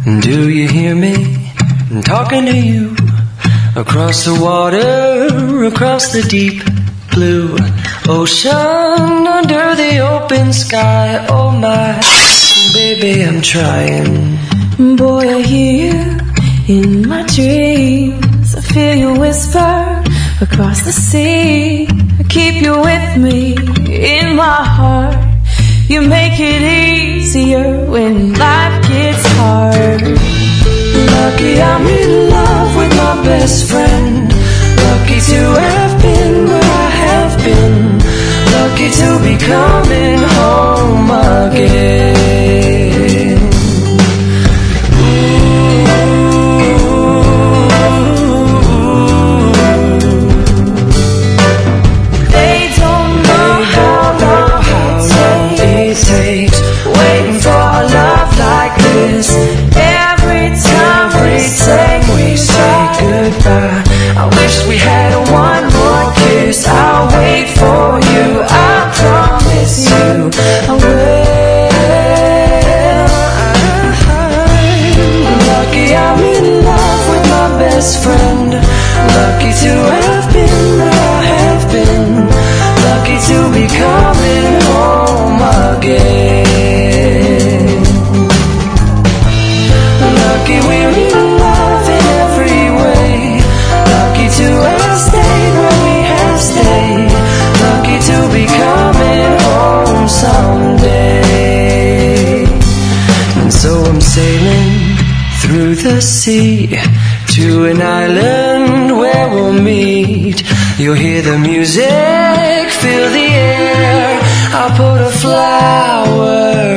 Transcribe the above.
Do you hear me talking to you? Across the water, across the deep blue ocean, under the open sky. Oh my, baby, I'm trying. Boy, I hear you in my dreams. I feel you whisper across the sea. I keep you with me in my heart. You make it easier when life gets hard. Lucky I'm in love with my best friend. Lucky to have been where I have been. Lucky to be coming home again. They don't know how long it takes waiting for a love like this. Every time we say goodbye, I wish we had one more kiss. I'll wait for you, I promise you I will. Lucky I'm in love with my best friend. Lucky to have been where I have been. Lucky to be coming home again. Lucky we're in love in every way. Lucky to have stayed where we have stayed. Lucky to be coming home someday. And so I'm sailing through the sea to an island where we'll meet. You'll hear the music, feel the air. I'll put a flower